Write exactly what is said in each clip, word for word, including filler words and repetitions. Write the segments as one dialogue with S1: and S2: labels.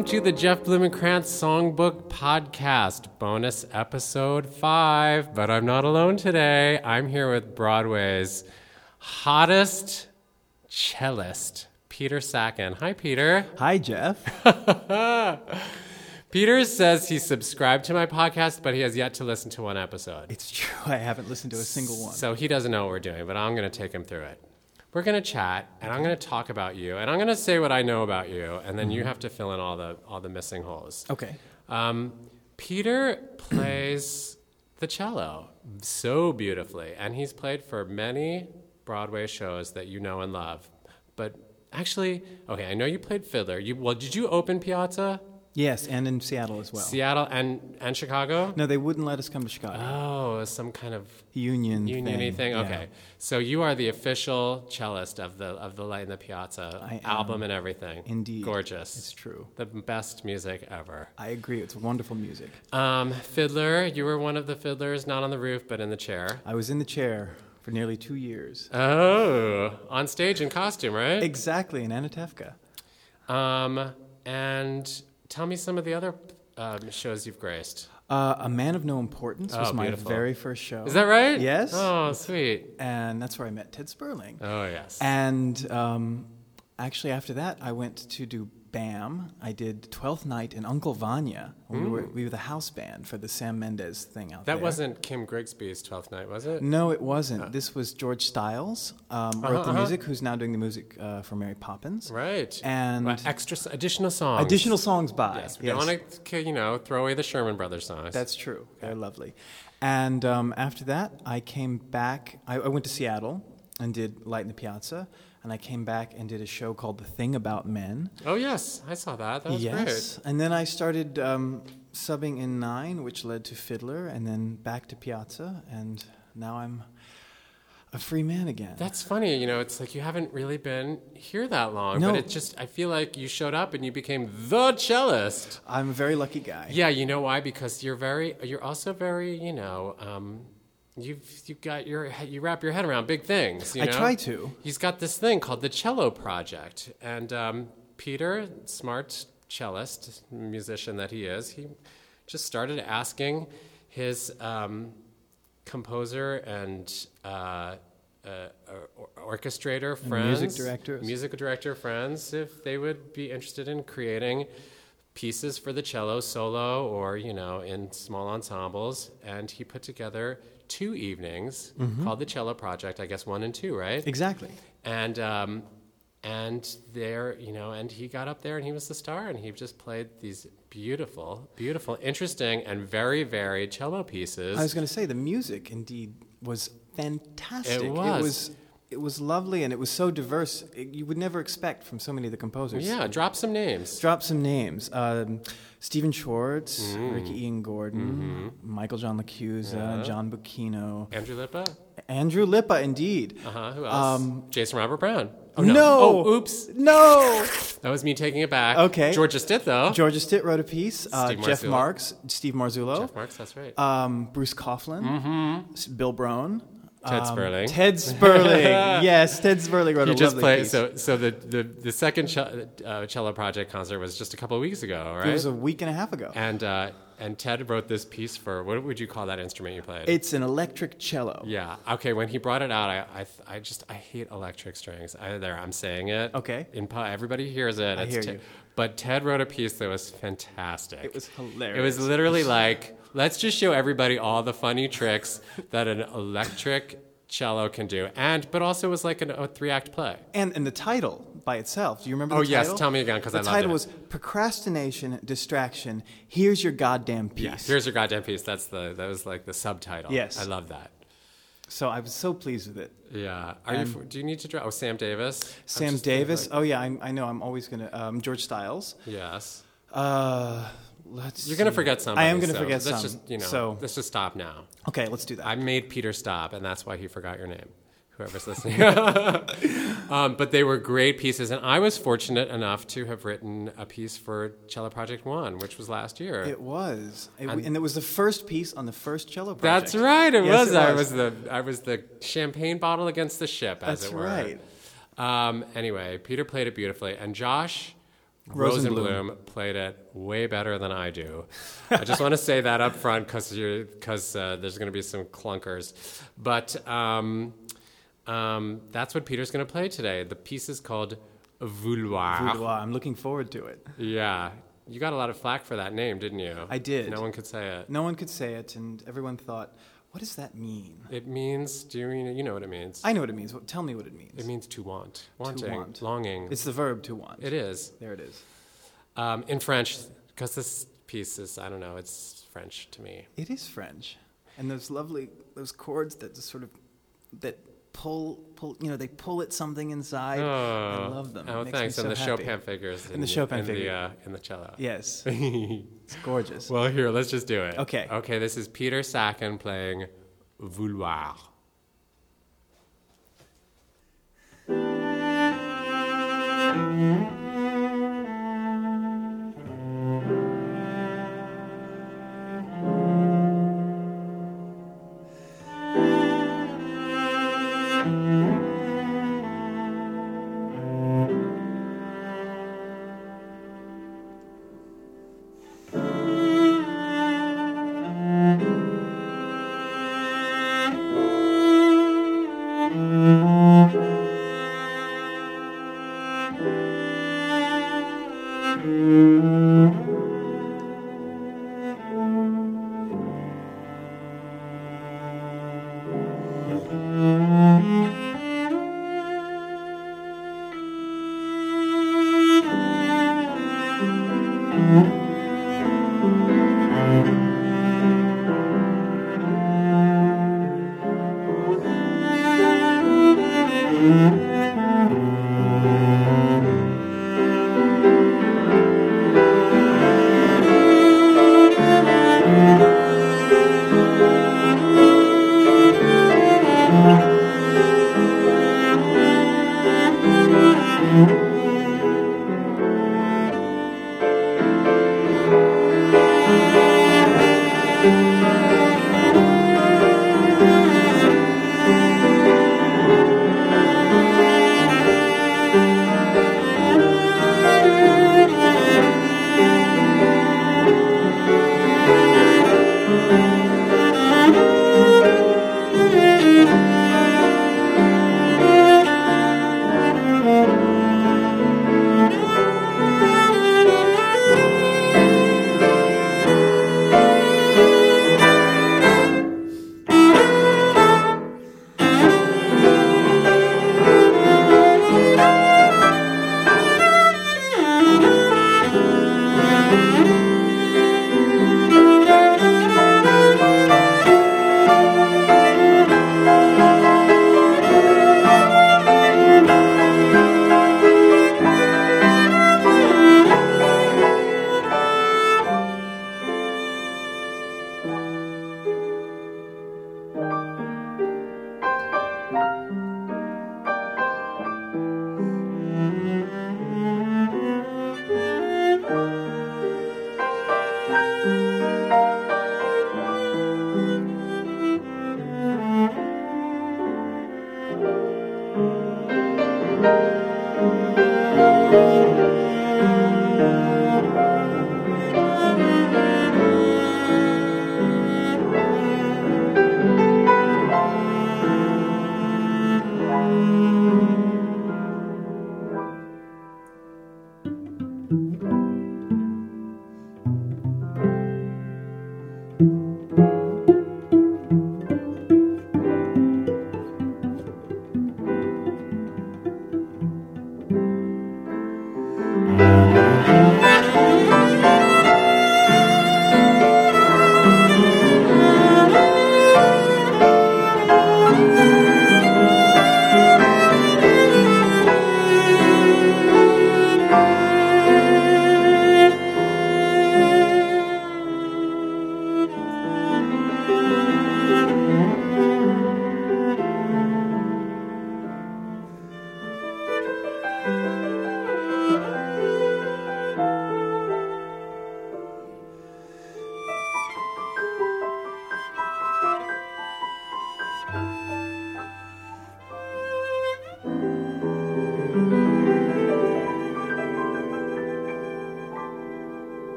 S1: Welcome to the Jeff Blumenkrantz Songbook Podcast, bonus episode five. But I'm not alone today. I'm here with Broadway's hottest cellist, Peter Sacken. Hi, Peter.
S2: Hi, Jeff.
S1: Peter says he subscribed to my podcast, but he has yet to listen to one episode.
S2: It's true. I haven't listened to a single one.
S1: So he doesn't know what we're doing, but I'm going to take him through it. We're going to chat, and I'm going to talk about you, and I'm going to say what I know about you, and then mm-hmm. you have to fill in all the all the missing holes.
S2: Okay.
S1: Um, Peter plays the cello so beautifully, and he's played for many Broadway shows that you know and love. But actually, okay, I know you played fiddler. You well, did you open Piazza?
S2: Yes, and in Seattle as well.
S1: Seattle and, and Chicago?
S2: No, they wouldn't let us come to Chicago.
S1: Oh, some kind of
S2: union
S1: union-y
S2: thing.
S1: thing.
S2: Yeah.
S1: Okay, so you are the official cellist of the of the Light in the Piazza
S2: I
S1: album
S2: am.
S1: and everything.
S2: Indeed,
S1: gorgeous.
S2: It's true.
S1: The best music ever.
S2: I agree. It's wonderful music.
S1: Um, fiddler, you were one of the fiddlers, not on the roof, but in the chair.
S2: I was in the chair for nearly two years.
S1: Oh, on stage in costume, right?
S2: Exactly, in Anatevka.
S1: Um, and tell me some of the other um, shows you've graced.
S2: Uh, A Man of No Importance was
S1: oh,
S2: my
S1: beautiful.
S2: very first show.
S1: Is that right?
S2: Yes.
S1: Oh, sweet.
S2: And that's where I met Ted Sperling.
S1: Oh, yes.
S2: And um, actually after that, I went to do BAM. I did Twelfth Night in Uncle Vanya. Mm. We were we were the house band for the Sam Mendes thing out
S1: that
S2: there.
S1: That wasn't Kim Grigsby's Twelfth Night, was it?
S2: No, it wasn't.
S1: Uh. This
S2: was George Stiles, um,
S1: uh-huh,
S2: wrote the
S1: uh-huh.
S2: music, who's now doing the music uh, for Mary Poppins.
S1: Right.
S2: And
S1: well, extra additional songs.
S2: Additional songs by.
S1: Yes, we
S2: yes.
S1: don't want to, you know, throw away the Sherman Brothers songs.
S2: That's true. They're lovely. And um, after that, I came back. I, I went to Seattle and did Light in the Piazza. And I came back and did a show called The Thing About Men.
S1: Oh, yes. I saw that. That was
S2: yes.
S1: great.
S2: Yes. And then I started um, subbing in Nine, which led to Fiddler, and then back to Piazza. And now I'm a free man again.
S1: That's funny. You know, it's like you haven't really been here that long.
S2: No.
S1: But it's just, I feel like you showed up and you became the cellist.
S2: I'm a very lucky guy.
S1: Yeah, you know why? Because you're very, you're also very, you know... Um, You've you got your you wrap your head around big things. You know?
S2: I try to.
S1: He's got this thing called the Cello Project, and um, Peter, smart cellist musician that he is, he just started asking his um, composer and uh, uh, or- orchestrator friends,
S2: music directors,
S1: music director friends, if they would be interested in creating pieces for the cello solo or, you know, in small ensembles. And he put together two evenings mm-hmm. called the Cello Project, I guess one and two, right?
S2: Exactly.
S1: And um, and there, you know, and he got up there and he was the star and he just played these beautiful, beautiful, interesting, and very varied cello pieces.
S2: I was going to say the music indeed was fantastic.
S1: It was.
S2: It was It was lovely, and it was so diverse. It, you would never expect from so many of the composers.
S1: Yeah, drop some names.
S2: Drop some names. Um, Stephen Schwartz,
S1: Mm.
S2: Ricky Ian Gordon,
S1: Mm-hmm.
S2: Michael John LaChiusa,
S1: Yeah.
S2: John Bucchino.
S1: Andrew Lippa?
S2: Andrew Lippa, indeed.
S1: Uh-huh, who else?
S2: Um,
S1: Jason Robert Brown. Oh,
S2: no.
S1: no. Oh, oops.
S2: No!
S1: That was me taking it back.
S2: Okay.
S1: Georgia Stitt, though.
S2: Georgia Stitt wrote a piece. Uh,
S1: Steve
S2: Jeff
S1: Marzullo.
S2: Marks, Steve Marzullo.
S1: Jeff Marks, that's right.
S2: Um, Bruce Coughlin.
S1: Mm-hmm.
S2: S- Bill Brown.
S1: Ted
S2: Um,
S1: Sperling.
S2: Ted Sperling. Yes, Ted Sperling wrote
S1: He
S2: a
S1: just
S2: lovely
S1: played.
S2: piece.
S1: So, so the the the second ce- uh, cello project concert was just a couple of weeks ago, right?
S2: It was a week and a half ago.
S1: and uh, and Ted wrote this piece for, what would you call that instrument you played?
S2: It's an electric cello.
S1: Yeah. Okay. When he brought it out, I I, I just I hate electric strings. I, there, I'm saying it.
S2: Okay.
S1: In pu- everybody hears it.
S2: I
S1: It's
S2: hear
S1: Ted-
S2: you.
S1: But Ted wrote a piece that was fantastic.
S2: It was hilarious.
S1: It was literally like, let's just show everybody all the funny tricks that an electric cello can do, and but also it was like an, a three-act play.
S2: And and the title by itself. Do you remember
S1: Oh,
S2: the
S1: yes,
S2: title?
S1: tell me again, 'cause I
S2: the
S1: loved
S2: title
S1: it.
S2: was Procrastination, Distraction. Here's your goddamn piece.
S1: Yeah, here's your goddamn piece. That's the that was like the subtitle.
S2: Yes.
S1: I love that.
S2: So I was so pleased with it.
S1: Yeah. Are
S2: And-
S1: you? Do you need to draw? Oh, Sam Davis. I'm
S2: Sam
S1: just
S2: Davis.
S1: thinking,
S2: Oh yeah, I, I know. I'm always gonna. Um, George Stiles.
S1: like- yes.
S2: Uh, let's.
S1: You're gonna
S2: see.
S1: forget somebody.
S2: I am gonna
S1: so
S2: forget
S1: let's
S2: some.
S1: just you know.
S2: So
S1: let's just stop now.
S2: okay, let's do that.
S1: I made Peter stop, and that's why he forgot your name. Whoever's listening. um, but they were great pieces, and I was fortunate enough to have written a piece for Cello Project One, which was last year.
S2: It was, it,
S1: And-
S2: and it was the first piece on the first cello project.
S1: That's right. It
S2: Yes,
S1: was.
S2: it
S1: I
S2: was.
S1: was the I was the champagne bottle against the ship, as
S2: That's
S1: it were.
S2: right.
S1: Um, anyway, Peter played it beautifully, and Josh
S2: Rosenblum.
S1: Rosenblum played it way better than I do. I just want to say that up front because because uh, there's going to be some clunkers. But um, um, that's what Peter's going to play today. The piece is called Vouloir.
S2: Vouloir. I'm looking forward to it.
S1: Yeah. You got a lot of flack for that name, didn't you?
S2: I did.
S1: No one could say it.
S2: No one could say it, and everyone thought, what does that mean?
S1: It means, do you, you know what it means?
S2: I know what it means. Tell me what it means.
S1: It means to want. Wanting.
S2: To want.
S1: Longing.
S2: It's the verb to want.
S1: It is.
S2: There it is.
S1: Um, in French, because this piece is, I don't know, it's French to me.
S2: It is French. And those lovely, those chords that just sort of, that pull, pull, you know, they pull at something inside.
S1: Oh,
S2: I love them.
S1: Oh,
S2: It makes
S1: thanks.
S2: me
S1: and
S2: so
S1: the
S2: happy.
S1: Chopin figures. In
S2: And the Chopin
S1: in
S2: figure.
S1: The, uh, in the cello.
S2: Yes. It's gorgeous.
S1: Well, here, let's just do it.
S2: Okay.
S1: Okay, this is Peter Sacken playing Vouloir.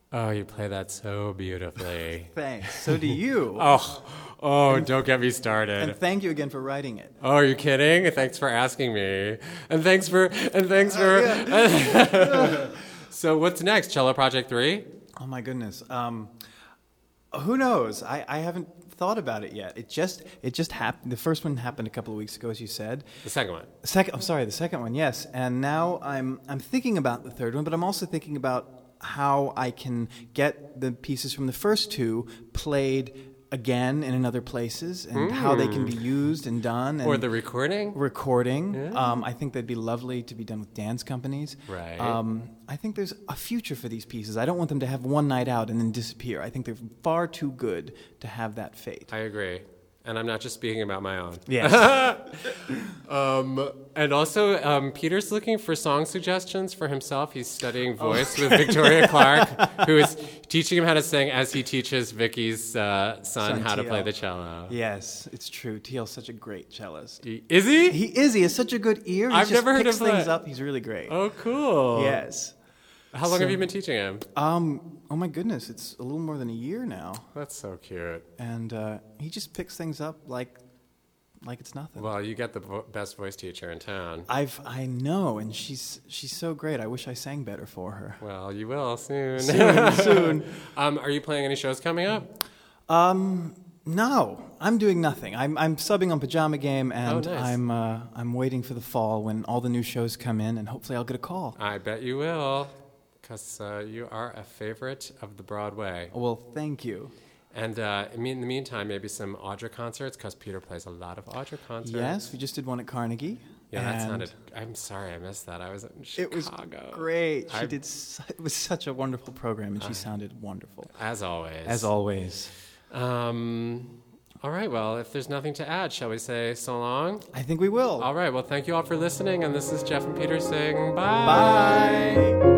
S1: Oh, you play that so beautifully.
S2: Thanks. So do you.
S1: oh, oh, don't get me started.
S2: And thank you again for writing it.
S1: Oh, are you kidding? Thanks for asking me. And thanks for, and thanks for.
S2: Uh, yeah.
S1: So what's next? Cello Project three?
S2: Oh my goodness. Um, who knows? I, I haven't thought about it yet. It just it just happened. The first one happened a couple of weeks ago, as you said.
S1: The second one.
S2: The second. I'm sorry. The second one. Yes. And now I'm I'm thinking about the third one, but I'm also thinking about how I can get the pieces from the first two played again and in other places, and mm. how they can be used and done. And
S1: or the recording?
S2: Recording.
S1: Yeah.
S2: Um, I think they'd be lovely to be done with dance companies.
S1: Right.
S2: Um, I think there's a future for these pieces. I don't want them to have one night out and then disappear. I think they're far too good to have that fate.
S1: I agree. And I'm not just speaking about my own.
S2: Yes.
S1: um, and also, um, Peter's looking for song suggestions for himself. He's studying voice oh. with Victoria Clark, who is teaching him how to sing as he teaches Vicky's uh, son, son how T L to play the cello.
S2: Yes, it's true. T L's such a great cellist.
S1: He, is he?
S2: He is. He has such a good ear. He
S1: I've
S2: just
S1: never heard
S2: picks
S1: of
S2: things
S1: that.
S2: up. He's really great.
S1: Oh, cool.
S2: Yes.
S1: How long
S2: so,
S1: have you been teaching him?
S2: Um, oh my goodness, it's a little more than a year now.
S1: That's so cute.
S2: And uh, he just picks things up like, like it's nothing.
S1: Well, you get the vo- best voice teacher in town.
S2: I've, I know, and she's she's so great. I wish I sang better for her.
S1: Well, you will soon.
S2: Soon, soon.
S1: Um, are you playing any shows coming up?
S2: Um, no, I'm doing nothing. I'm I'm subbing on Pajama Game, and
S1: oh, nice.
S2: I'm uh, I'm waiting for the fall when all the new shows come in, and hopefully I'll get a call.
S1: I bet you will. Because uh, you are a favorite of the Broadway.
S2: Well, thank you.
S1: And uh, in the meantime, maybe some Audra concerts, because Peter plays a lot of Audra concerts.
S2: Yes, we just did one at Carnegie.
S1: Yeah, that sounded... I'm sorry I missed that. I was in Chicago.
S2: It was great. She
S1: I,
S2: did. Su- it was such a wonderful program, and she I, sounded wonderful.
S1: As always.
S2: As always.
S1: Um... All right, well, if there's nothing to add, shall we say so long?
S2: I think we will.
S1: All right, well, thank you all for listening, and this is Jeff and Peter saying bye.
S2: Bye.